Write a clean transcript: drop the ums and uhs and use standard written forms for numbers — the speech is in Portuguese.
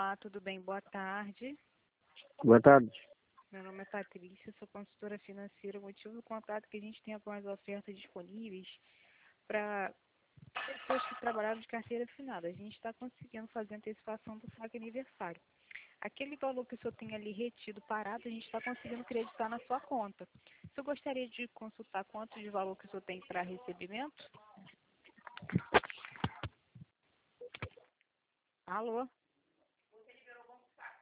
Olá, tudo bem? Boa tarde. Boa tarde. Meu nome é Patrícia, sou consultora financeira. O motivo do contato é que a gente tem algumas ofertas disponíveis para pessoas que trabalharam de carteira assinada. A gente está conseguindo fazer antecipação do saque aniversário. Aquele valor que o senhor tem ali retido, parado, a gente está conseguindo creditar na sua conta. O senhor gostaria de consultar quanto de valor que o senhor tem para recebimento? Alô?